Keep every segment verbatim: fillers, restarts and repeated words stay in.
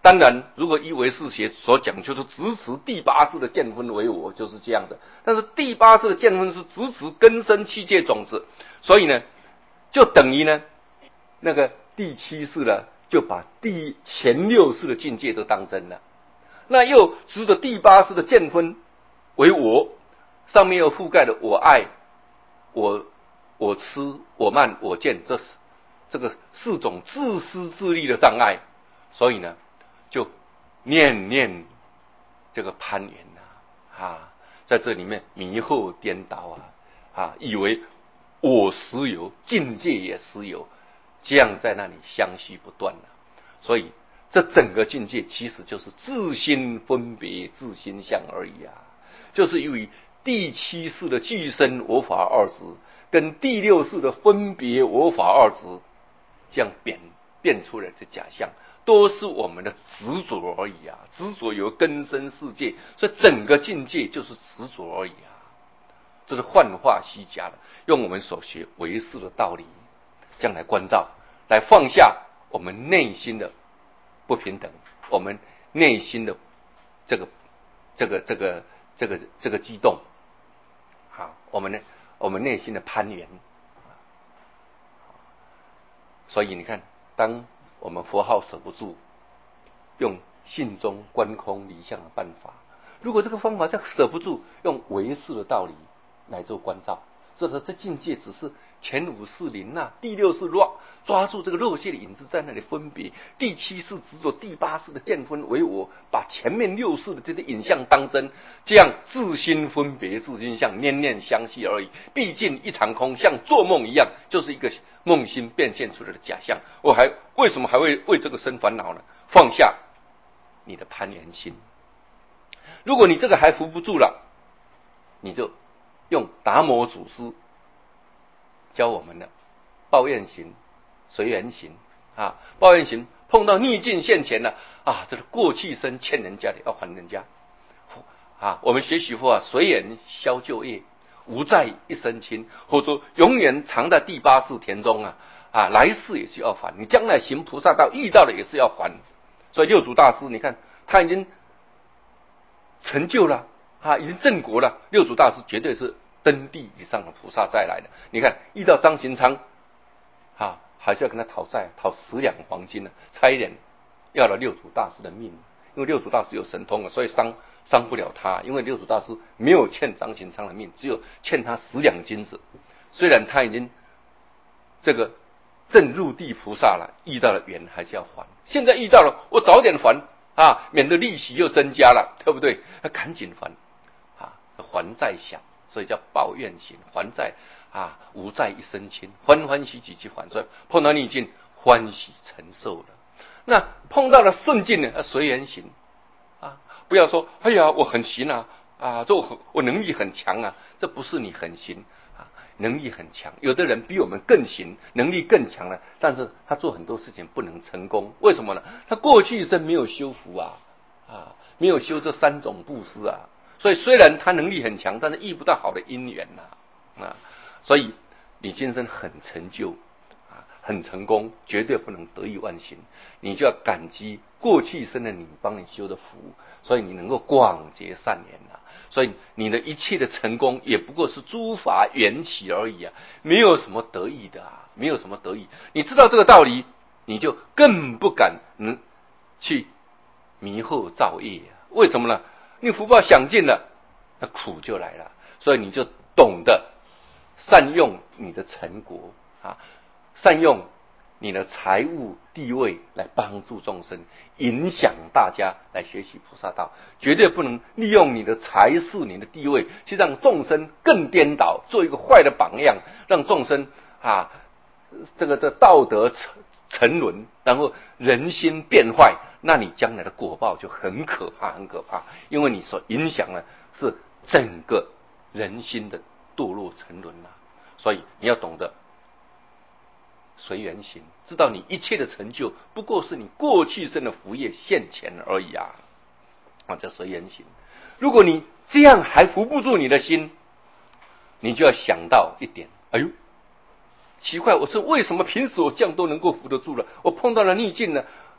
当然，如果依唯识学所讲，就是直持第八识的见分为我，就是这样的。但是第八识的见分是直持根生七界种子，所以呢，就等于呢，那个第七识呢，就把第前六识的境界都当真了。那又执着第八识的见分为我，上面又覆盖了我爱、我我痴、我慢、我见，这是这个四种自私自利的障碍，所以呢，就念念这个攀缘呐，啊，在这里面迷惑颠倒啊，啊，以为我实有，境界也实有，这样在那里相续不断啊，所以这整个境界其实就是自心分别、自心相而已啊，就是由于第七识的具身我法二执，跟第六识的分别我法二执，这样变变出来的假象，都是我们的执着而已啊！执着有根生世界，所以整个境界就是执着而已啊！这是幻化虚假的，用我们所学唯识的道理，这样来关照，来放下我们内心的不平等，我们内心的这个这个这个这个这个激动。好，我们呢，我们内心的攀缘，所以你看，当我们佛号守不住，用信中观空离相的办法，如果这个方法再舍不住，用唯识的道理来做关照，这这境界只是前五识临那，第六识抓抓住这个肉界的影子在那里分别，第七识执着第八识的见分为我，把前面六识的这些影像当真，这样自心分别、自心相，念念相续而已。毕竟一场空，像做梦一样，就是一个梦心变现出来的假象。我还为什么还会为这个生烦恼呢？放下你的攀缘心。如果你这个还扶不住了，你就用达摩祖师教我们的抱怨行、随缘行啊。抱怨行碰到逆境现前了啊，这是过去生欠人家的要还人家啊。我们学习佛啊，随缘消旧业，无债一身轻，或者说永远藏在第八识田中啊啊，来世也是要还，你将来行菩萨道遇到了也是要还。所以六祖大师，你看他已经成就了啊，已经正果了。六祖大师绝对是登地以上的菩萨再来的。你看遇到张行昌啊，还是要跟他讨债，讨十两黄金呢、啊，差一点要了六祖大师的命。因为六祖大师有神通啊，所以伤伤不了他。因为六祖大师没有欠张行昌的命，只有欠他十两金子。虽然他已经这个正入地菩萨了，遇到了缘还是要还。现在遇到了，我早点还啊，免得利息又增加了，对不对？那赶紧还啊，还债小，所以叫抱怨行，还债啊，无债一身轻，欢欢喜喜去还。所以碰到逆境，欢喜承受了。那碰到了顺境呢，随缘行啊，不要说哎呀我很行啊啊，这我我能力很强啊，这不是你很行啊，能力很强。有的人比我们更行，能力更强了，但是他做很多事情不能成功，为什么呢？他过去一生没有修福啊啊，没有修这三种布施啊，所以虽然他能力很强，但是遇不到好的因缘呐 啊, 啊，所以你今生很成就。很成功，绝对不能得意忘形，你就要感激过去生的你帮你修的福，所以你能够广结善缘啊。所以你的一切的成功也不过是诸法缘起而已啊，没有什么得意的啊，没有什么得意。你知道这个道理，你就更不敢嗯去迷惑造业啊。为什么呢？你福报享尽了，那苦就来了。所以你就懂得善用你的成果啊。善用你的财物地位来帮助众生，影响大家来学习菩萨道，绝对不能利用你的财势、你的地位去让众生更颠倒，做一个坏的榜样，让众生啊这个这道德沉沦，然后人心变坏，那你将来的果报就很可怕，很可怕，因为你所影响的是整个人心的堕落沉沦啊。所以你要懂得随缘行，知道你一切的成就不过是你过去生的福业现前而已啊！啊，叫随缘行。如果你这样还扶不住你的心，你就要想到一点：哎呦，奇怪，我说为什么平时我这样都能够扶得住了？我碰到了逆境呢？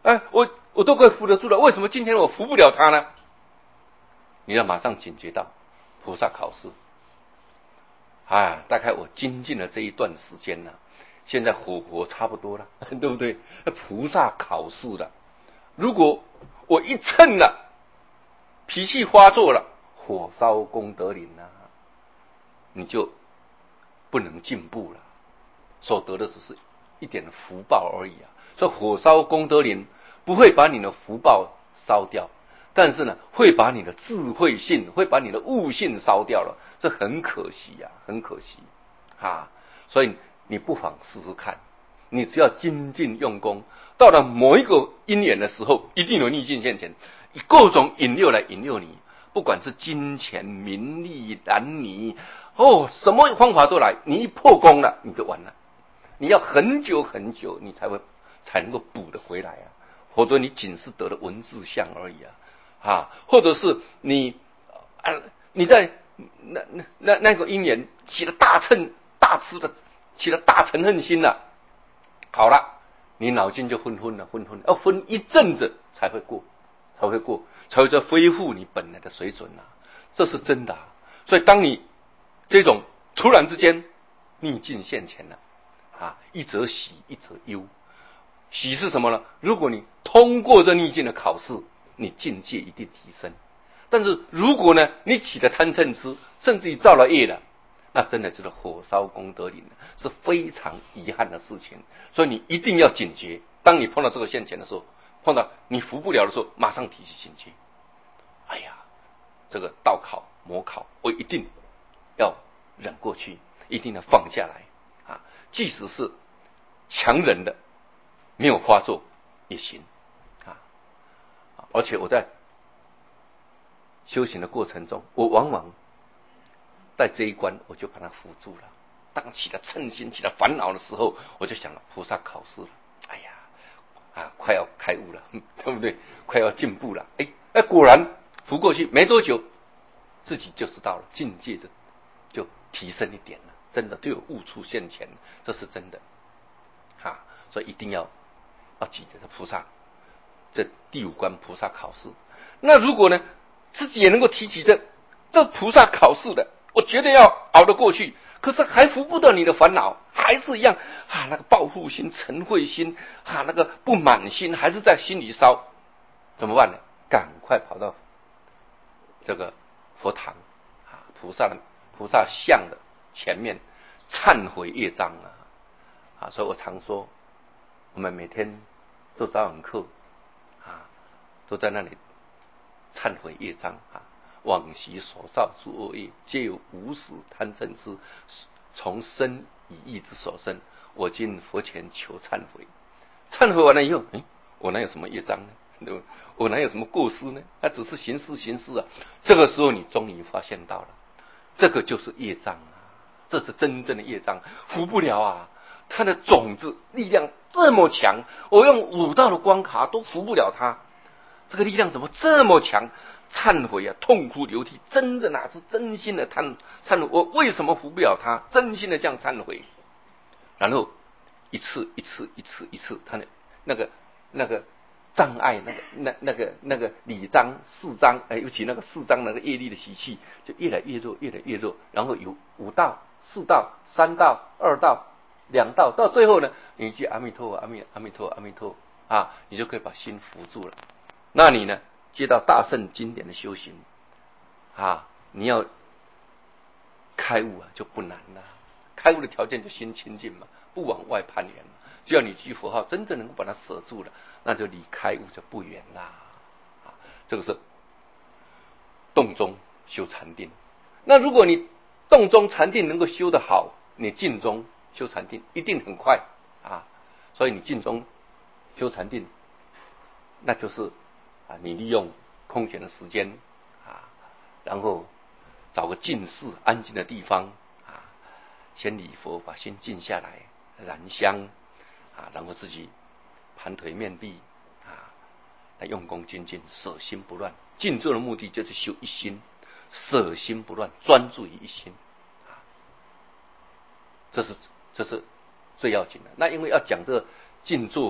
哎，我我都可以扶得住了，为什么今天我扶不了他呢？你要马上警觉到菩萨考试。啊，大概我精进了这一段时间呢、啊，现在火候差不多了，对不对？菩萨考试了，如果我一蹭了，脾气发作了，火烧功德林啊，你就不能进步了，所得的只是一点福报而已啊。所以火烧功德林不会把你的福报烧掉，但是呢，会把你的智慧性，会把你的悟性烧掉了，这很可惜呀、啊，很可惜啊。所以你不妨试试看，你只要精进用功，到了某一个因缘的时候，一定有逆境现前，以各种引诱来引诱你，不管是金钱、名利、男女，哦，什么方法都来，你一破功了，你就完了。你要很久很久，你才会才能够补得回来啊，否则你仅是得了文字相而已啊。啊，或者是你啊，你在那那那那个因缘起了大嗔大痴的，起了大嗔恨心了，好了，你脑筋就昏昏了，昏昏了，要昏一阵子才会过，才会过，才会再恢复你本来的水准啊，这是真的啊。所以当你这种突然之间逆境现前了啊，一则喜，一则忧。喜是什么呢？如果你通过这逆境的考试，你境界一定提升。但是如果呢，你起了贪嗔痴，甚至于造了业了，那真的就是火烧功德林，是非常遗憾的事情。所以你一定要警觉，当你碰到这个现前的时候，碰到你服不了的时候，马上提起警觉。哎呀，这个道考模考，我一定要忍过去，一定要放下来啊！即使是强忍的，没有发作也行啊！而且我在修行的过程中，我往往在这一关，我就把它扶住了。当起了嗔心、起了烦恼的时候，我就想了，菩萨考试了，哎呀，啊，快要开悟了，对不对？快要进步了，哎，哎，果然扶过去没多久，自己就知道了，境界就就提升一点了，真的就有悟出现前，这是真的，啊，所以一定要要记得这菩萨，这第五关菩萨考试。那如果呢，自己也能够提起这这菩萨考试的，我绝对要熬得过去。可是还扶不得你的烦恼，还是一样啊，那个报复心、嗔恚心啊，那个不满心还是在心里烧，怎么办呢？赶快跑到这个佛堂啊，菩萨的菩萨像的前面忏悔业障啊啊！所以我常说，我们每天做早晚课啊，都在那里忏悔业障啊。往昔所造诸恶业，皆由无始贪嗔痴，从生以义之所生。我今佛前求忏悔。忏悔完了以后，哎，我哪有什么业障呢？对吧？我哪有什么过失呢？那只是行事行事啊。这个时候你终于发现到了，这个就是业障啊，这是真正的业障，服不了啊。它的种子力量这么强，我用五道的关卡都服不了它。这个力量怎么这么强？忏悔啊，痛哭流涕，真的拿出真心的忏忏悔，我为什么服不了他？真心的这样忏悔，然后一次一次一次一次，他的那个那个障碍，那个那那个那个理章四章，哎，尤其那个四章那个业力的习气，就越来越弱，越来越弱，然后有五道、四道、三道、二道、两道，到最后呢，你一句阿弥陀佛，阿弥阿弥陀阿弥陀啊，你就可以把心扶住了。那你呢？接到大圣经典的修行啊，你要开悟啊，就不难了。开悟的条件就心清净嘛，不往外攀缘嘛。只要你句佛号真正能够把它舍住了，那就离开悟就不远啦。啊，这个是洞中修禅定。那如果你洞中禅定能够修得好，你静中修禅定一定很快啊。所以你静中修禅定，那就是啊，你利用空闲的时间啊，然后找个静室安静的地方啊，先礼佛，把心静下来，燃香啊，然后自己盘腿面壁啊，来用功精进，舍心不乱。静坐的目的就是修一心，舍心不乱，专注于一心啊，这是这是最要紧的。那因为要讲这个静坐啊，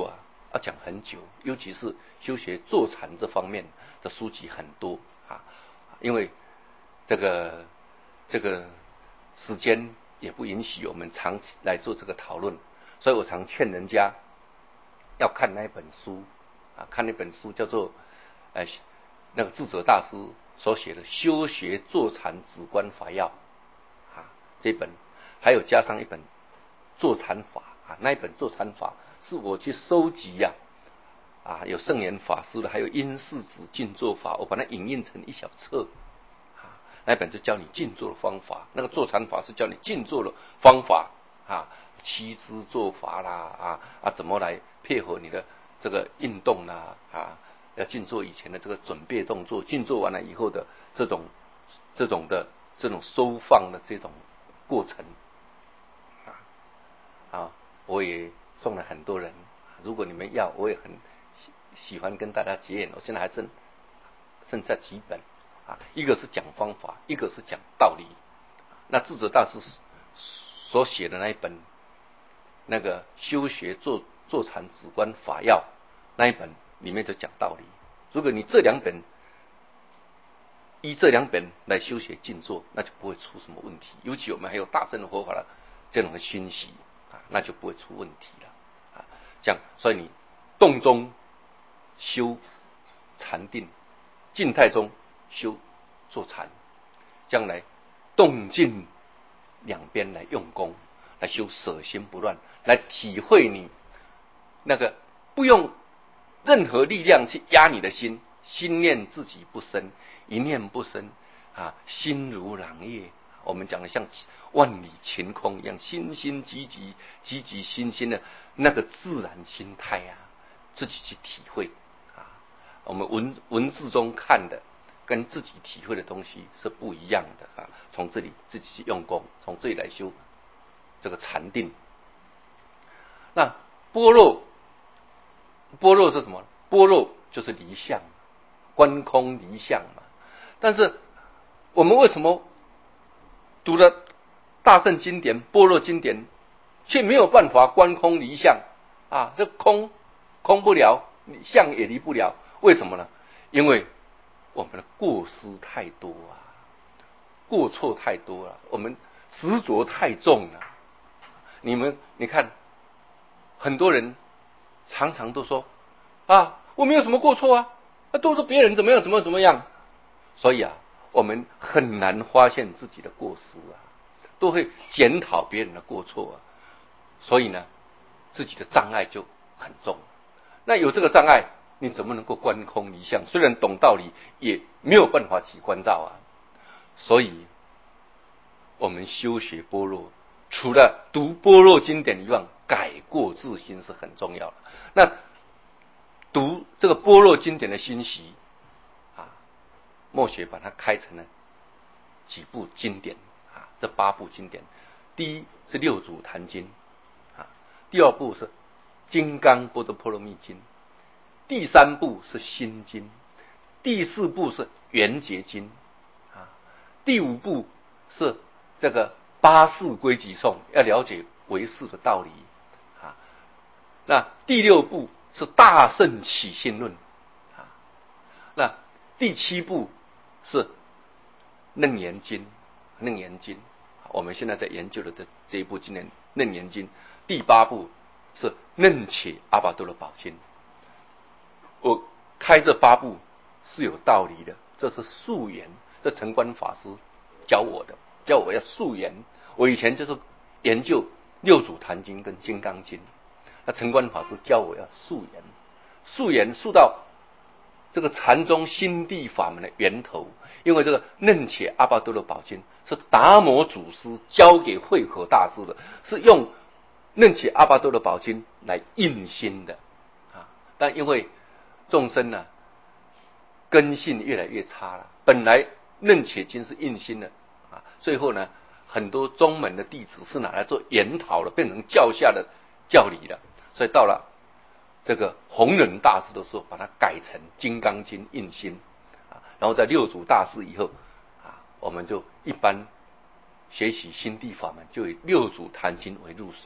要讲很久，尤其是修学坐禅这方面的书籍很多啊，因为这个这个时间也不允许我们长期来做这个讨论，所以我常劝人家要看那一本书啊，看那本书叫做呃那个智者大师所写的《修学坐禅止观法要》啊，这本还有加上一本坐禅法啊，那一本坐禅法是我去收集呀、啊，啊有圣严法师的，还有因世子静坐法，我把它影印成一小册啊，那本就教你静坐的方法，那个坐禅法是教你静坐的方法啊，七支坐法啦啊啊，怎么来配合你的这个运动啦啊，要静坐以前的这个准备动作，静坐完了以后的这种这种的这种收放的这种过程啊啊，我也送了很多人，如果你们要，我也很喜喜欢跟大家结缘，我现在还剩剩下几本啊，一个是讲方法，一个是讲道理。那智者大师所写的那一本那个修学坐坐禅止观法要那一本里面就讲道理。如果你这两本依这两本来修学静坐，那就不会出什么问题。尤其我们还有大乘的佛法的这种的熏习啊，那就不会出问题了啊。这样，所以你动中修禅定，静态中修坐禅，将来动静两边来用功，来修舍心不乱，来体会你那个不用任何力量去压你的心，心念自己不生，一念不生啊，心如朗月。我们讲的像万里晴空一样，心心积极，积极心心的那个自然心态啊，自己去体会啊。我们文文字中看的跟自己体会的东西是不一样的啊。从这里自己去用功，从这里来修这个禅定。那般若，般若是什么？般若就是离相，观空离相嘛。但是我们为什么读了大乘经典、般若经典，却没有办法观空离相啊？这空空不了，相也离不了，为什么呢？因为我们的过失太多啊，过错太多了，我们执着太重了。你们你看，很多人常常都说啊，我没有什么过错啊，那都是别人怎么样怎么样怎么样。所以啊，我们很难发现自己的过失啊，都会检讨别人的过错啊，所以呢，自己的障碍就很重。那有这个障碍，你怎么能够观空离相？虽然懂道理，也没有办法起观照啊。所以，我们修学般若，除了读般若经典以外，改过自新是很重要的。那读这个般若经典的心习啊，默学把它开成了几部经典啊，这八部经典。第一是六祖坛经啊，第二部是金刚般若波罗蜜经，第三部是心经，第四部是圆觉经啊，第五部是这个八识归集颂，要了解唯识的道理啊。那第六部是大乘起信论啊，那第七部是楞严经，楞严经，我们现在在研究的这这一部经典楞严经。第八部是楞伽阿跋多罗宝经。我开这八部是有道理的，这是溯源，这澄观法师教我的，教我要溯源。我以前就是研究六祖坛经跟金刚经，那澄观法师教我要溯源，溯源溯到这个禅宗心地法门的源头。因为这个楞伽阿跋多罗宝经是达摩祖师教给慧可大师的，是用楞伽阿跋多罗宝经来印心的啊。但因为众生呢、啊、根性越来越差了，本来楞伽经是印心的啊，最后呢很多宗门的弟子是拿来做研讨了，变成教下的教理了，所以到了这个弘忍大师的时候，把它改成金刚经印心啊，然后在六祖大师以后啊，我们就一般学习心地法门，就以六祖坛经为入手。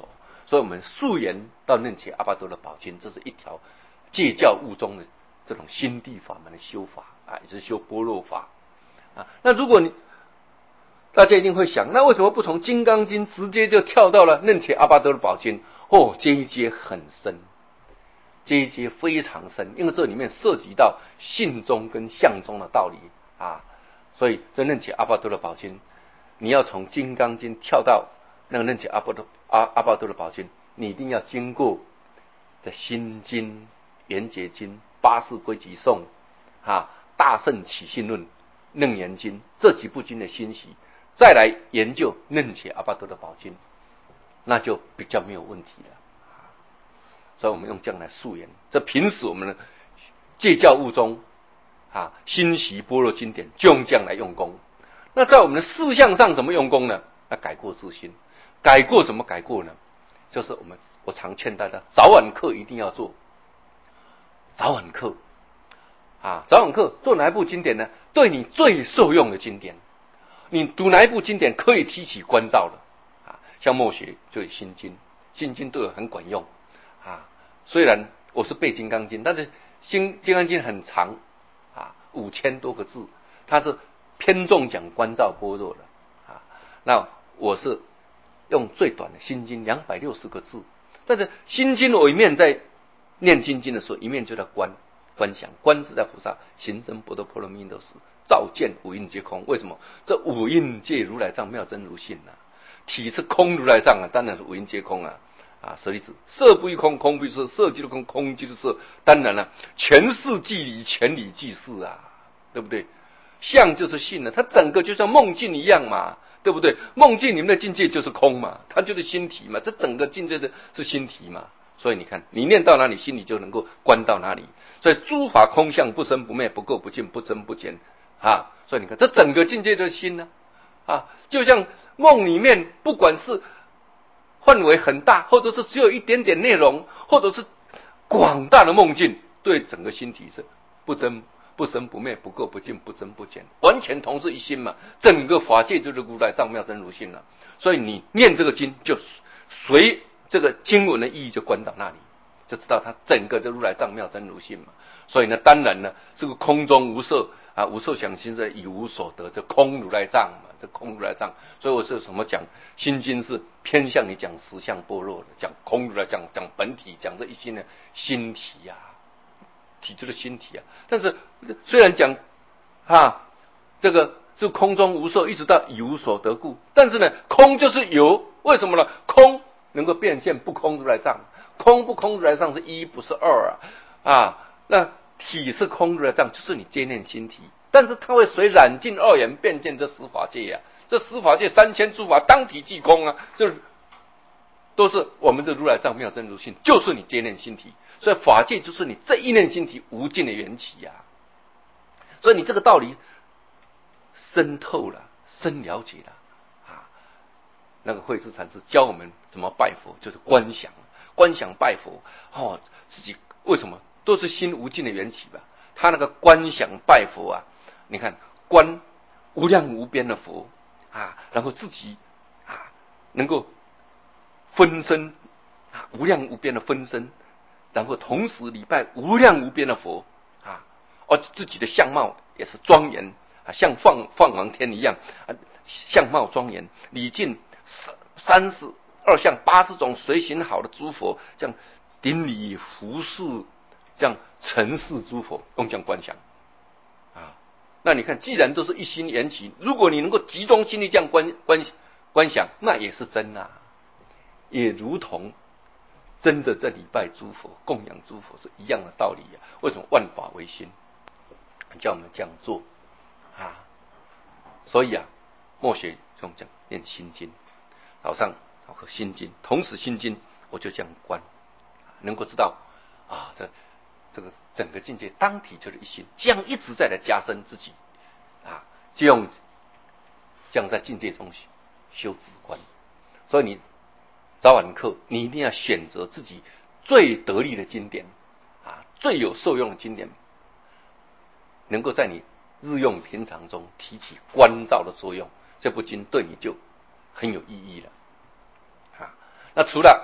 所以我们溯源到楞伽阿巴多的宝经，这是一条戒教悟中的这种心地法门的修法啊，也是修般若法啊。那如果你大家一定会想，那为什么不从金刚经直接就跳到了楞伽阿巴多的宝经？哦，这一节很深，这一节非常深，因为这里面涉及到性中跟相中的道理啊，所以这楞伽阿巴多的宝经，你要从金刚经跳到那个楞伽阿巴多阿阿巴多的宝经，你一定要经过这心经、圆觉经、八识归集颂、啊大圣起信论、楞严经这几部经的欣习，再来研究楞伽阿巴多的宝经，那就比较没有问题了。所以我们用这样来溯源，这平时我们的戒教悟中啊，欣习般若经典就用这样来用功。那在我们的事项上怎么用功呢？那改过自新。改过怎么改过呢？就是我们我常劝大家，早晚课一定要做。早晚课啊，早晚课做哪一部经典呢？对你最受用的经典。你读哪一部经典可以提起关照了啊？像默学就有心经，心经对我很管用啊。虽然我是背金刚经，但是金金刚经很长啊，五千多个字，它是偏重讲关照般若的啊。那我是用最短的心经两百六十个字，但是心经我一面在念心经的时候，一面就在观观想，观自在菩萨行深般若波罗蜜多时，照见五蕴皆空。为什么？这五蕴界如来藏妙真如性啊，体是空如来藏啊，当然是五蕴皆空啊。啊，舍利子，色不异空，空不异色，色即是空，空即是色。当然了，全事即理，全理即事啊，对不对？相就是性了，它整个就像梦境一样嘛，对不对？梦境里面的境界就是空嘛，它就是心体嘛，这整个境界的是心体嘛。所以你看，你念到哪里，心里就能够观到哪里。所以诸法空相，不生不灭，不垢不净，不增不减啊。所以你看，这整个境界就是心呢啊，就像梦里面，不管是范围很大，或者是只有一点点内容，或者是广大的梦境，对整个心体是不增不生不灭，不垢不净，不增不减，完全同是一心嘛。整个法界就是如来藏妙真如性了。所以你念这个经，就随这个经文的意义就观到那里，就知道它整个就如来藏妙真如性嘛。所以呢，当然呢，这个空中无色啊，无受想行识，已无所得，这空如来藏嘛，这空如来藏。所以我是什么讲心经是偏向于讲实相般若的，讲空如来讲讲本体，讲这一心的心体啊，体就是心体啊。但是虽然讲啊，这个是空中无色，一直到已无所得故，但是呢，空就是有，为什么呢？空能够变现不空如来藏，空不空如来藏是一不是二啊啊，那体是空如来藏，就是你接念心体，但是它会随染尽二缘变见这十法界呀、啊，这十法界三千诸法当体即空啊，就是都是我们的如来藏妙真如性，就是你接念心体，所以法界就是你这一念心体无尽的缘起呀、啊，所以你这个道理深透了，深了解了啊。那个慧智禅师教我们怎么拜佛，就是观想，观想拜佛哦，自己为什么？都是心无尽的缘起吧。他那个观想拜佛啊，你看观无量无边的佛啊，然后自己啊能够分身啊无量无边的分身，然后同时礼拜无量无边的佛啊，而自己的相貌也是庄严啊，像放放王天一样啊，相貌庄严，礼敬三十二相八十种随行好的诸佛，这样顶礼服侍。这样尘世诸佛用这样观想啊，那你看，既然都是一心缘起，如果你能够集中精力这样观观观想，那也是真啊，也如同真的在礼拜诸佛、供养诸佛是一样的道理啊。为什么万法唯心，叫我们这样做啊？所以啊，默学用这样念心经，早上早课心经，同时心经我就这样观，能够知道啊这。这个整个境界当体就是一心，这样一直在来加深自己啊，就用这样在境界中修止观。所以你早晚课你一定要选择自己最得力的经典啊，最有受用的经典，能够在你日用平常中提起观照的作用，这部经对你就很有意义了啊。那除了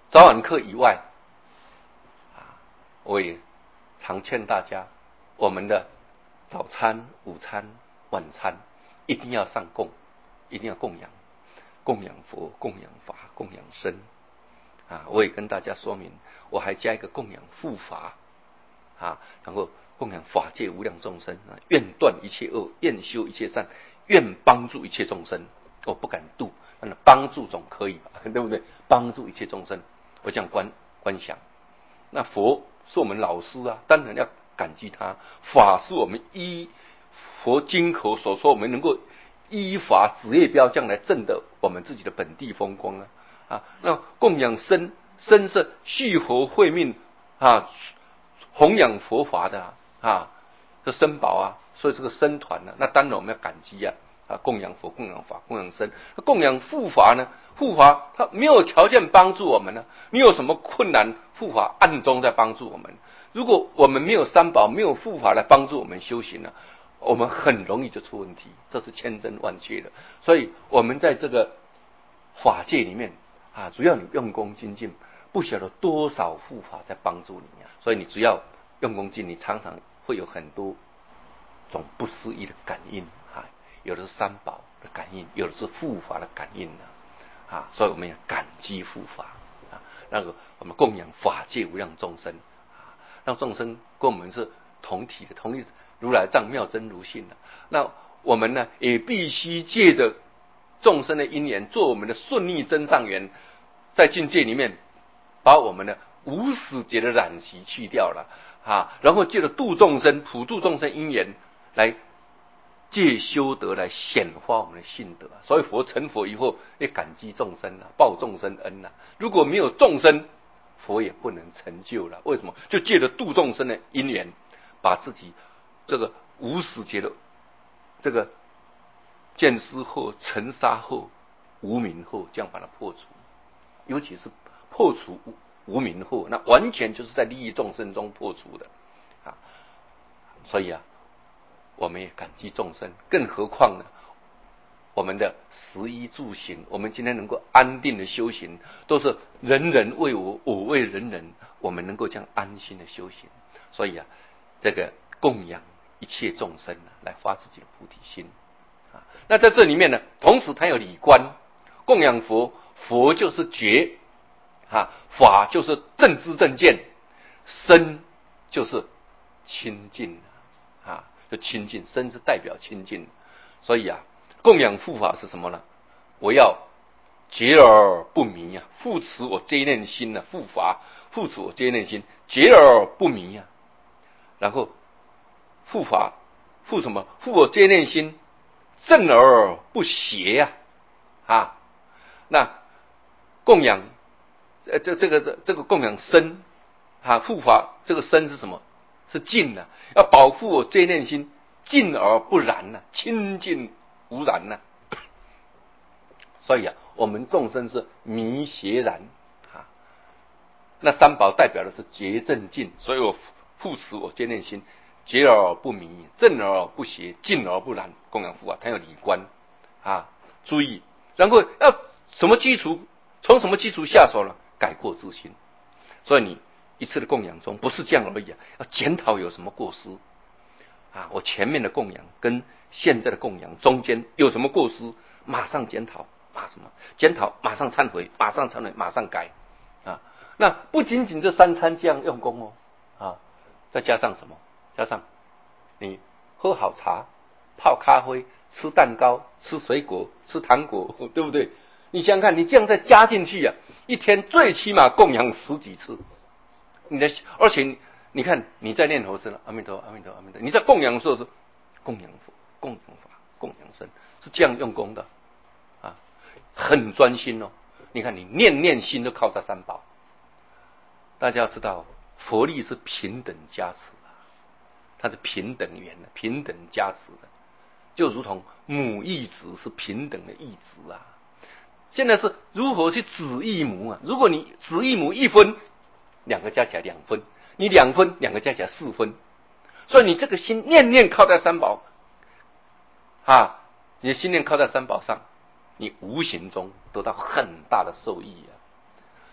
早晚课以外，啊，我也常劝大家，我们的早餐、午餐、晚餐一定要上供，一定要供养，供养佛、供养法、供养僧。啊，我也跟大家说明，我还加一个供养护法，啊，然后供养法界无量众生，啊，愿断一切恶，愿修一切善，愿帮助一切众生。我不敢度，那帮助总可以吧？对不对？帮助一切众生，我这样观观想。那佛是我们老师啊，当然要感激他。法是我们依佛经口所说，我们能够依法指业标将来证得我们自己的本地风光啊。啊，那供养僧，僧是续佛慧命啊，弘扬佛法的啊，啊这僧宝啊，所以这个僧团呢、啊，那当然我们要感激啊，啊供养佛、供养法、供养僧，供养护法呢，护法他没有条件帮助我们呢，你有什么困难，护法暗中在帮助我们。如果我们没有三宝，没有护法来帮助我们修行呢、啊，我们很容易就出问题，这是千真万确的。所以我们在这个法界里面。啊，只要你用功精进，不晓得多少护法在帮助你啊！所以你只要用功精进，你常常会有很多种不思议的感应啊！有的是三宝的感应，有的是护法的感应啊！啊，所以我们要感激护法啊！那个我们供养法界无量众生啊，让众生跟我们是同体的，同一如来藏妙真如性的。那我们呢，也必须借着众生的因缘，做我们的顺逆增上缘。在境界里面，把我们的无始劫的染习去掉了啊，然后借着度众生、普度众生因缘，来借修德来显化我们的性德。所以佛成佛以后，要感激众生啊，报众生恩啊。如果没有众生，佛也不能成就了。为什么？就借着度众生的因缘，把自己这个无始劫的这个见思惑、尘沙惑、无明惑，这样把它破除。尤其是破除无明惑，那完全就是在利益众生中破除的啊！所以啊，我们也感激众生，更何况呢？我们的食衣住行，我们今天能够安定的修行，都是人人为我，我为人人，我们能够这样安心的修行。所以啊，这个供养一切众生啊，来发自己的菩提心啊。那在这里面呢，同时它有理观，供养佛。佛就是觉啊，法就是正知正见，身就是清净啊，就清净，身是代表清净。所以啊，供养护法是什么呢？我要觉而不迷啊，护持我这一念心啊，护法护持我这一念心，觉而不迷啊。然后护法护什么？护我这一念心，正而不邪呀啊，啊，那。供养，呃，这这个这这个供养身啊，护法这个身是什么？是净的、啊，要保护我这念心净而不染呢、啊，清净无染呢、啊。所以啊，我们众生是迷邪染啊。那三宝代表的是洁正净，所以我护持我这念心，洁而不迷，正而不邪，净而不染。供养护法，它有理观啊，注意，然后要什么基础？从什么基础下手呢？改过自新。所以你一次的供养中不是这样而已啊，要检讨有什么过失啊！我前面的供养跟现在的供养中间有什么过失，马上检讨，马什么检讨，马上忏悔，马上忏悔，马上改啊！那不仅仅这三餐这样用功哦啊，再加上什么？加上你喝好茶、泡咖啡、吃蛋糕、吃水果、吃糖果，对不对？你想想看，你这样再加进去啊，一天最起码供养十几次。你的，而且你，你看你在念佛时呢，阿弥陀佛，阿弥陀佛，阿弥陀佛。你在供养的时候是供养佛、供养法、供养僧，是这样用功的啊，很专心哦。你看你念念心都靠这三宝。大家要知道，佛力是平等加持啊，它是平等缘的，平等加持的，就如同母异子是平等的异子啊。现在是如何去子异母啊？如果你子异母一分，两个加起来两分，你两分，两个加起来四分。所以你这个心念念靠在三宝啊，你的心念靠在三宝上，你无形中得到很大的受益啊。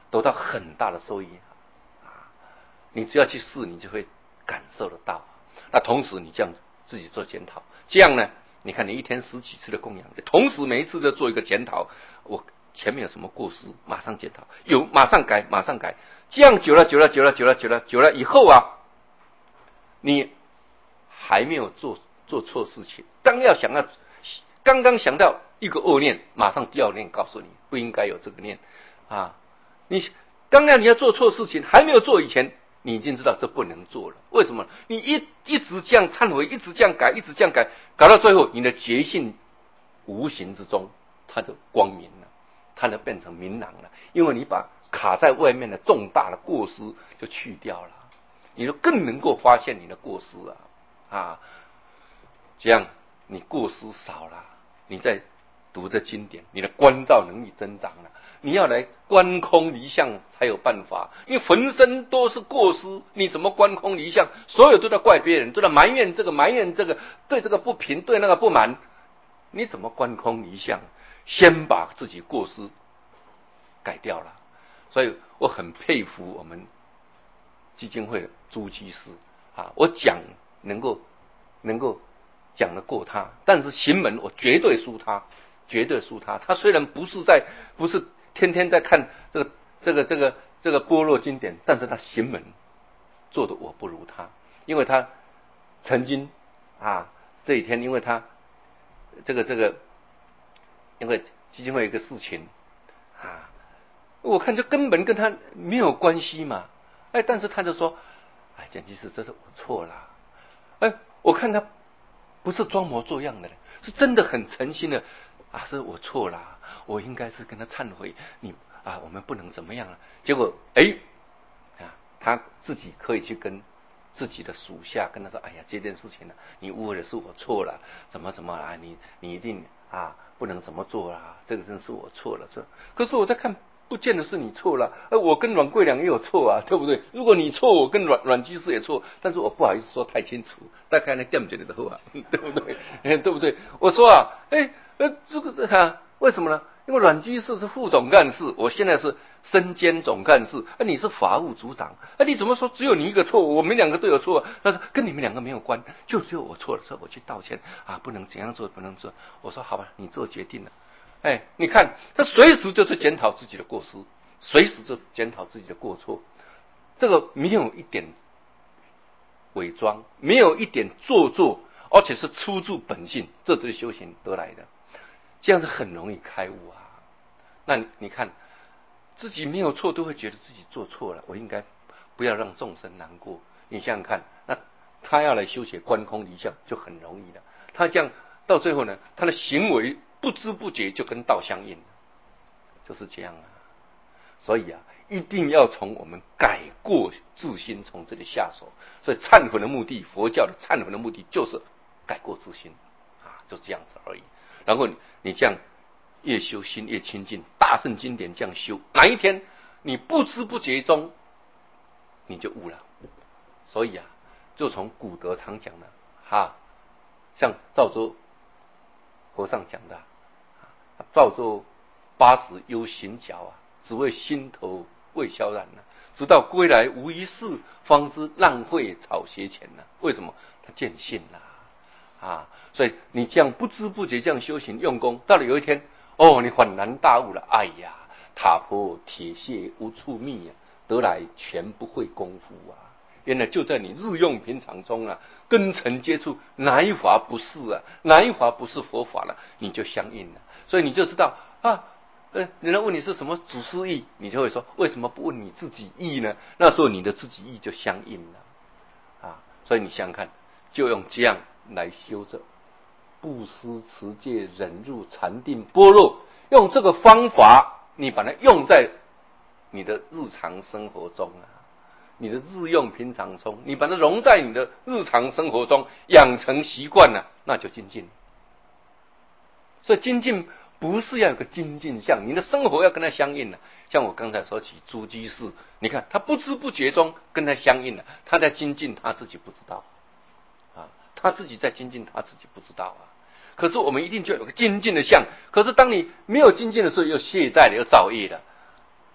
得到很大的收益啊！你只要去试，你就会感受得到。那同时你这样自己做检讨，这样呢，你看你一天十几次的供养，同时每一次就做一个检讨，我前面有什么过失，马上检讨，有马上改，马上改。这样久了，久了，久了，久了，久了，久了以后啊，你还没有做做错事情，刚要想要，刚刚想到一个恶念，马上第二念告诉你不应该有这个念啊！你刚刚你要做错事情，还没有做以前，你已经知道这不能做了。为什么？你一一直这样忏悔，一直这样改，一直这样改，搞到最后，你的觉性无形之中它就光明了，它就变成明朗了，因为你把卡在外面的重大的过失就去掉了，你就更能够发现你的过失啊啊！这样你过失少了，你在读的经典，你的观照能力增长了。你要来观空离相才有办法，因为浑身都是过失，你怎么观空离相？所有都在怪别人，都在埋怨这个埋怨这个，对这个不平，对那个不满，你怎么观空离相？先把自己过失改掉了。所以我很佩服我们基金会的朱居士啊，我讲能够能够讲得过他，但是行门我绝对输他，绝对输他。他虽然不是在不是天天在看这个这个这个这个般若经典，但是他行门做的我不如他，因为他曾经啊这一天，因为他这个这个因为基金会有一个事情啊。我看就根本跟他没有关系嘛，哎，但是他就说，哎，蒋居士，这是我错了，哎，我看他不是装模作样的，是真的很诚心的啊，是我错了，我应该是跟他忏悔，你啊，我们不能怎么样了。结果，哎，啊，他自己可以去跟自己的属下跟他说，哎呀，这件事情呢，你误会的是我错了，怎么怎么啊，你你一定啊不能怎么做啦，这个真是我错了，这可是我在看。不见得是你错了，呃，我跟阮桂良也有错啊，对不对？如果你错，我跟阮阮居士也错，但是我不好意思说太清楚，大概那点点的好啊，对不对？对不对？我说啊，哎，呃，这个哈，为什么呢？因为阮居士是副总干事，我现在是身兼总干事，啊，你是法务组长，啊，你怎么说只有你一个错，我们两个都有错？他说跟你们两个没有关，就只有我错了，所以我去道歉啊，不能怎样做，不能做。我说好吧，你做决定了。哎，你看，他随时就是检讨自己的过失，随时就是检讨自己的过错，这个没有一点伪装，没有一点做作，而且是出自本性，这就是修行得来的，这样是很容易开悟啊。那你看，自己没有错，都会觉得自己做错了，我应该不要让众生难过。你想想看，那他要来修学观空离相就很容易了，他这样到最后呢，他的行为不知不觉就跟道相应了，就是这样啊。所以啊，一定要从我们改过自新从这里下手。所以忏悔的目的，佛教的忏悔的目的就是改过自新啊，就这样子而已。然后你你这样越修心越清净，大圣经典这样修，哪一天你不知不觉中你就悟了。所以啊，就从古德常讲的哈，像赵州和尚讲的，赵州八十忧行脚啊，只为心头未消染呢、啊。直到归来无一事，方知浪费草鞋钱呢、啊。为什么？他见性了啊！所以你这样不知不觉这样修行用功，到了有一天，哦，你恍然大悟了。哎呀，塔坡铁屑无处觅啊，得来全不会功夫啊！原来就在你日用平常中啊，跟尘接触，哪一法不是啊？哪一法不是佛法了？你就相应了。所以你就知道啊，呃，人家问你是什么祖师意，你就会说为什么不问你自己意呢？那时候你的自己意就相应了啊。所以你想想看，就用这样来修这布施、持戒、忍辱、禅定、般若，用这个方法，你把它用在你的日常生活中啊。你的日用平常中，你把它融在你的日常生活中，养成习惯了，那就精进。所以精进不是要有个精进相，你的生活要跟它相应了。像我刚才说起朱居士，你看他不知不觉中跟他相应了，他在精进，他自己不知道啊，他自己在精进，他自己不知道啊。可是我们一定就有个精进的相，可是当你没有精进的时候，又懈怠了，又造业了。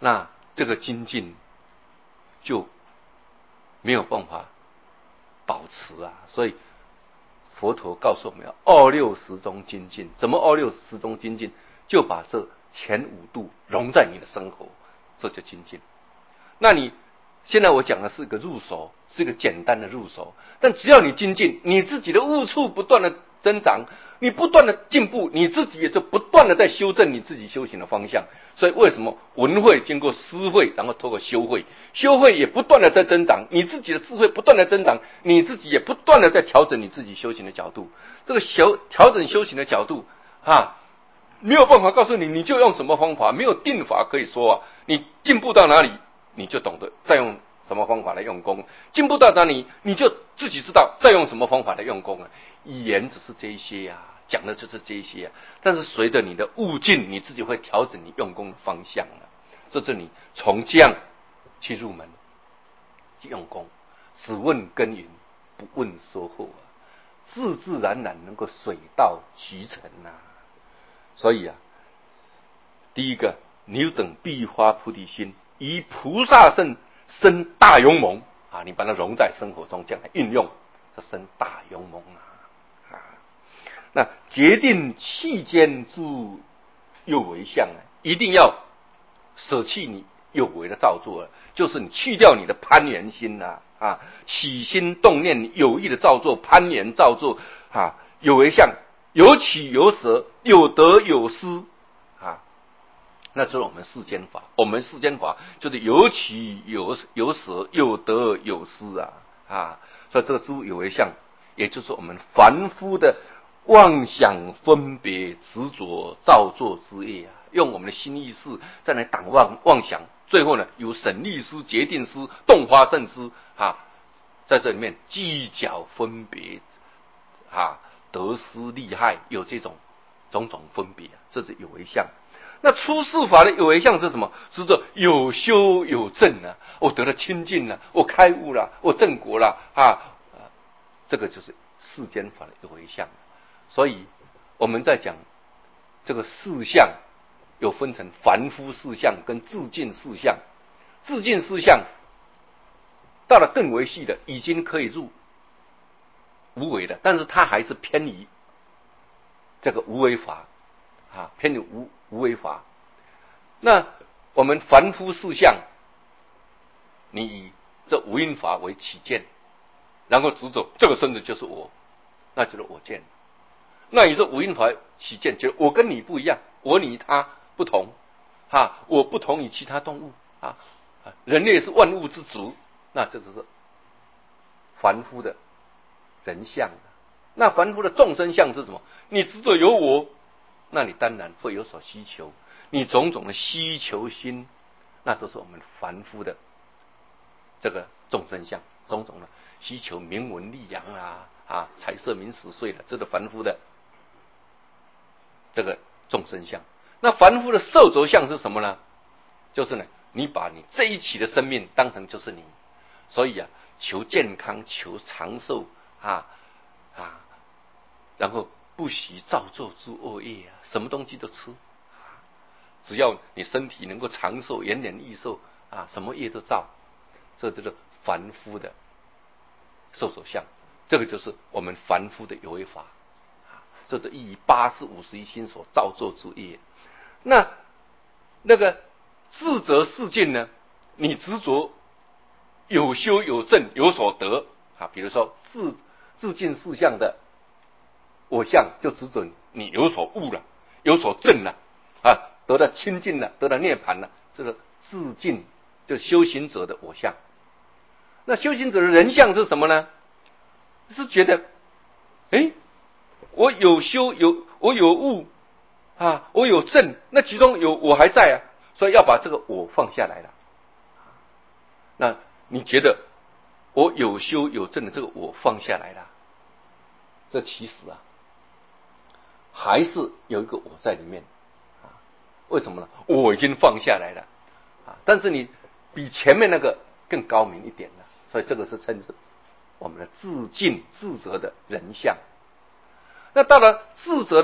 那这个精进就没有办法保持啊。所以佛陀告诉我们要二六时中精进。怎么二六时中精进？就把这前五度融在你的生活，这就精进。那你现在我讲的是一个入手，是一个简单的入手，但只要你精进，你自己的悟处不断的增长，你不断的进步，你自己也就不断的在修正你自己修行的方向。所以为什么闻慧经过思慧，然后透过修慧，修慧也不断的在增长，你自己的智慧不断的增长，你自己也不断的在调整你自己修行的角度。这个修调整修行的角度啊，没有办法告诉你你就用什么方法，没有定法可以说啊。你进步到哪里，你就懂得再用什么方法来用功，进步到哪里你就自己知道再用什么方法来用功啊。语言只是这一些啊，讲的就是这一些啊，但是随着你的悟境，你自己会调整你用功的方向啊。这是你从这样去入门去用功，只问耕耘不问收获啊，自自然然能够水到渠成啊。所以啊，第一个你等必发菩提心，以菩萨身生大勇猛啊，你把它融在生活中，这样来运用，这生大勇猛啊。啊，那决定弃间之有为相啊，一定要舍弃你有为的造作，就是你去掉你的攀缘心呐 啊, 啊，起心动念有意的造作，攀缘造作啊，有为相有起有舍，有得有失啊。那就是我们世间法，我们世间法就是有起有有舍，有得有失啊啊！所以这个诸有为相，也就是我们凡夫的妄想分别执着造作之业啊，用我们的心意识在那挡妄妄想，最后呢，有审利师、决定师、动发胜师啊，在这里面计较分别啊，得失利害，有这种种种分别啊，这是有为相。那出世法的有为相是什么？是这有修有证啊，我得了清净了，我开悟了，我正果了啊，这个就是世间法的有为相。所以我们在讲这个事相，有分成凡夫事相跟自净事相。自净事相到了更为细的，已经可以入无为的，但是它还是偏离这个无为法啊，偏离无无为法。那我们凡夫事相，你以这五蕴法为起见，然后执着这个身子就是我，那就是我见。那以这五蕴法起见，就我跟你不一样，我你他不同啊，我不同于其他动物啊，人类是万物之主，那这就是凡夫的人相。那凡夫的众生相是什么？你执着有我，那你当然会有所需求，你种种的需求心，那都是我们凡夫的这个众生相，种种的需求名闻利养啊啊，财色名食睡的，这个凡夫的这个众生相。那凡夫的受着相是什么呢？就是呢，你把你这一期的生命当成就是你，所以啊，求健康，求长寿啊啊，然后不惜造作诸恶业啊，什么东西都吃，只要你身体能够长寿、延年益寿啊，什么业都造，这就是凡夫的受着相。这个就是我们凡夫的有为法啊，这是以八识五十一心所造作之业。那那个自责世境呢？你执着有修有证有所得啊，比如说自自尽事相的我相，就只准你有所悟了，有所证了啊，得到清净了，得到涅槃了，这个自尽就修行者的我相。那修行者的人相是什么呢？是觉得，哎，我有修有我有悟啊，我有证，那其中有我还在啊，所以要把这个我放下来了。那你觉得我有修有证的这个我放下来了，这其实啊，还是有一个我在里面啊。为什么呢？我已经放下来了啊，但是你比前面那个更高明一点了，所以这个是称之我们的自尽自责的人相。那到了自责的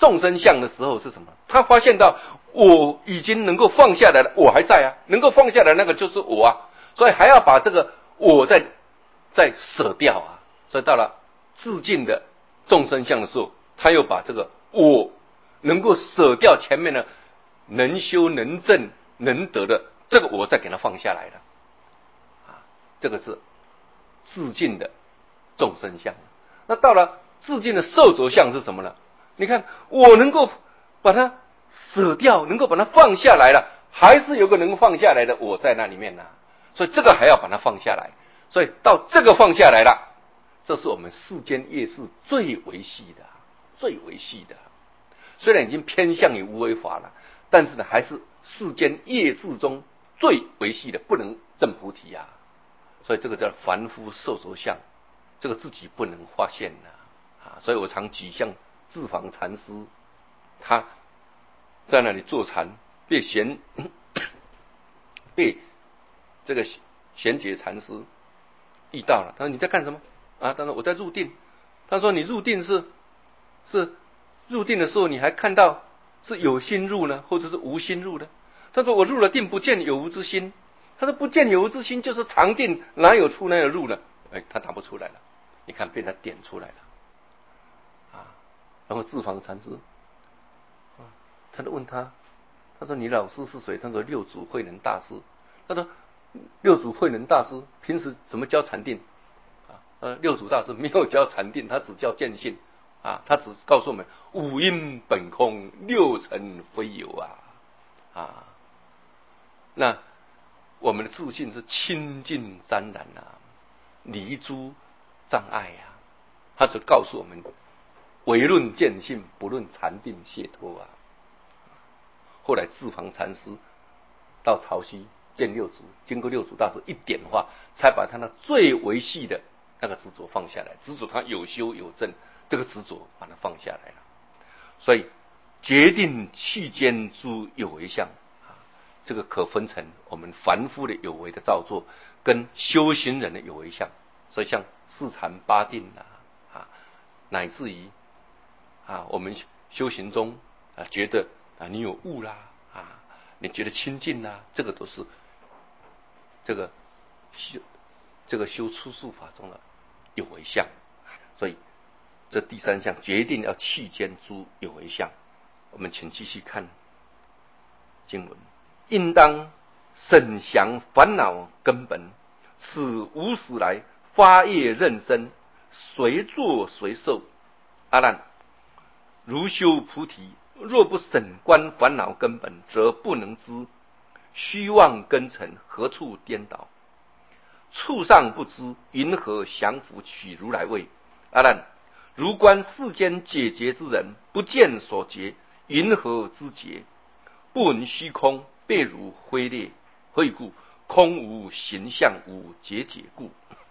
众生相的时候是什么？他发现到我已经能够放下来了，我还在啊，能够放下来那个就是我啊，所以还要把这个我再再舍掉啊。所以到了自尽的众生相的时候，他又把这个我能够舍掉前面的能修能证能得的这个我再给他放下来了啊，这个是自尽的众生相。那到了自尽的受着相是什么呢？你看我能够把它舍掉，能够把它放下来了，还是有个能够放下来的我在那里面呢、啊，所以这个还要把它放下来。所以到这个放下来了，这是我们世间业事最维系的，最维系的。虽然已经偏向于无为法了，但是呢，还是世间业事中最维系的，不能证菩提啊。所以这个叫凡夫受着相，这个自己不能发现的啊。所以我常举像智房禅师，他在那里坐禅，被贤被这个贤觉禅师遇到了。他说：“你在干什么？”啊，他说：“我在入定。”他说：“你入定是是入定的时候，你还看到是有心入呢，或者是无心入呢？”他说：“我入了定，不见有无之心。”他说：“不见有无之心，就是常定，哪有出哪有入呢？”哎，他答不出来了。你看，被他点出来了啊。然后智房禅师啊，他就问他，他说：“你老师是谁？”他说：“六祖慧能大师。”他说：“六祖慧能大师平时怎么教禅定？”啊，呃，六祖大师没有教禅定，他只教见性啊，他只告诉我们五阴本空，六尘非有啊啊。那我们的自信是清净湛然啊，离诸障碍啊。他就告诉我们，唯论见性，不论禅定解脱啊。后来智房禅师到潮汐见六祖，经过六祖大师一点化，才把他那最维系的那个执着放下来，执着他有修有证，这个执着把它放下来了。所以决定气间诸有为相啊，这个可分成我们凡夫的有为的造作，跟修行人的有为相。所以像四禅八定啊，啊乃至于啊我们修行中啊觉得啊你有悟啦啊，你觉得清净啦，这个都是这个修这个修出世法中的有为相。所以这第三项决定要气间诸有为相。我们请继续看经文：应当审详烦恼根本，此无始来发业任生，随作随受。阿难，如修菩提，若不审观烦恼根本，则不能知虚妄根尘何处颠倒。处上不知，云何降伏取如来位？阿难，如观世间解结之人，不见所结，云何知结？不闻虚空，被如灰裂。何以故？空无形象，无结解故。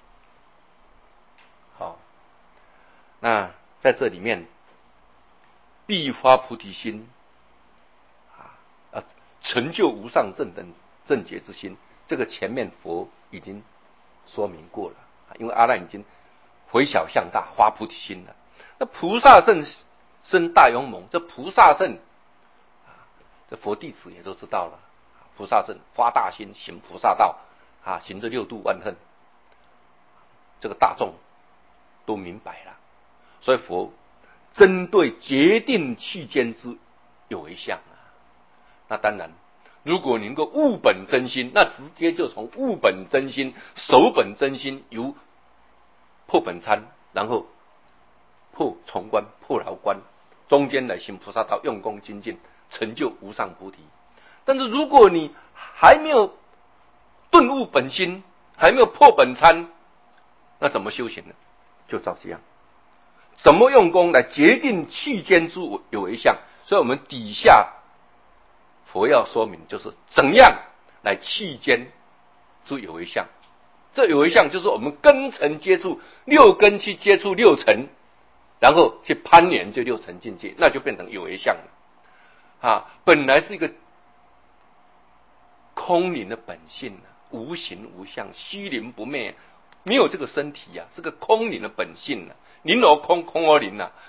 好，那在这里面，必发菩提心啊，啊，成就无上正等正觉之心。这个前面佛已经说明过了，因为阿难已经回小向大，发菩提心了。那菩萨圣生大勇猛，这菩萨圣啊，这佛弟子也都知道了。菩萨圣发大心，行菩萨道啊，行这六度万恨，这个大众都明白了。所以佛针对决定气间之有为相啊，那当然，如果能够悟本真心，那直接就从悟本真心、守本真心，由破本参，然后破重关、破牢关，中间来行菩萨道，用功精进，成就无上菩提。但是如果你还没有顿悟本心，还没有破本参，那怎么修行呢？就照这样，怎么用功来决定气间诸有为相？所以我们底下佛要说明，就是怎样来气间诸有为相。这有为相就是我们根尘接触六根去接触六尘，然后去攀缘这六尘境界，那就变成有为相了啊！本来是一个空灵的本性啊，无形无相，虚灵不灭，没有这个身体啊，是个空灵的本性啊，灵而空，空而灵啊，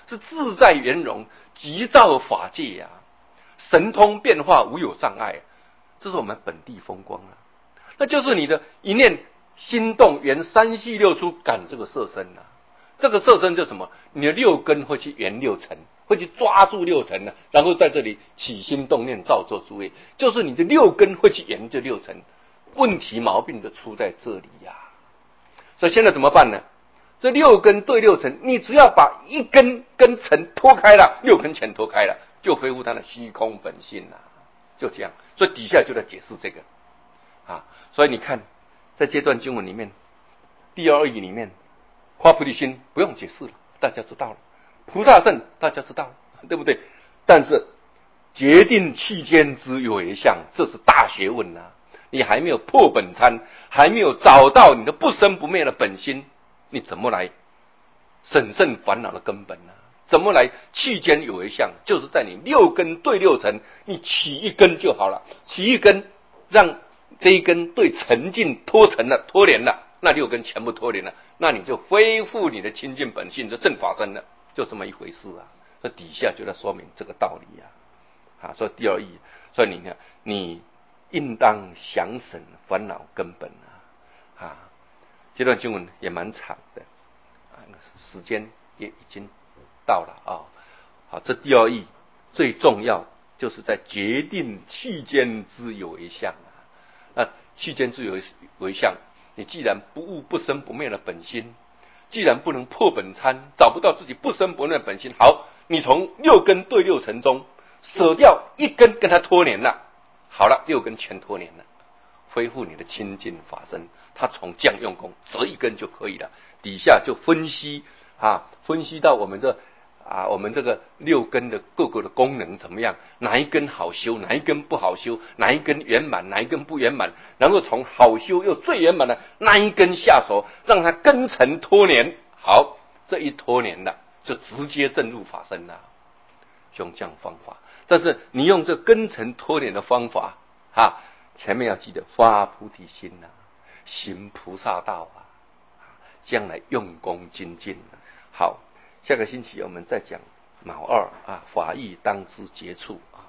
是自在圆融，急照法界呀、啊，神通变化无有障碍，这是我们本地风光啊。那就是你的一念心动，缘三系六出感这个色身啊。这个色身就是什么？你的六根会去缘六尘，会去抓住六尘呢、啊，然后在这里起心动念造作诸业，就是你的六根会去缘这六尘。问题毛病就出在这里呀、啊。所以现在怎么办呢？这六根对六尘，你只要把一根跟尘脱开了，六根全脱开了，就恢复它的虚空本性了、啊，就这样。所以底下就在解释这个啊。所以你看，在这段经文里面，第二义里面，发菩提心不用解释了，大家知道了。菩萨圣大家知道了，对不对？但是决定期间之有为相，这是大学问呐、啊。你还没有破本参，还没有找到你的不生不灭的本心，你怎么来审慎烦恼的根本呢、啊？怎么来期间有为相？就是在你六根对六尘，你起一根就好了，起一根，让这一根对沉静脱尘了、脱连了，那六根全部脱连了，那你就恢复你的清净本性，就正法身了，就这么一回事啊。这底下就在说明这个道理啊。啊，所以第二义，所以你看你。应当详审烦恼根本啊！啊，这段经文也蛮长的啊，时间也已经到了啊。好，这第二义最重要就是在决定期间之有为相啊。那期间之有为相，你既然不悟不生不灭的本心，既然不能破本参，找不到自己不生不灭的本心，好，你从六根对六尘中舍掉一根，跟它脱连了。好了，六根全脱连了，恢复你的清净法身。他从这样用功，折一根就可以了。底下就分析啊，分析到我们这啊，我们这个六根的各个的功能怎么样？哪一根好修，哪一根不好修？哪一根圆满，哪一根不圆满？然后从好修又最圆满的那一根下手，让它根尘脱连。好，这一脱连了，就直接证入法身了。用这样方法。但是你用这根尘脱连的方法啊，前面要记得发菩提心啊，行菩萨道啊，将来用功精进啊。好，下个星期我们再讲卯二啊，法义当知结处啊。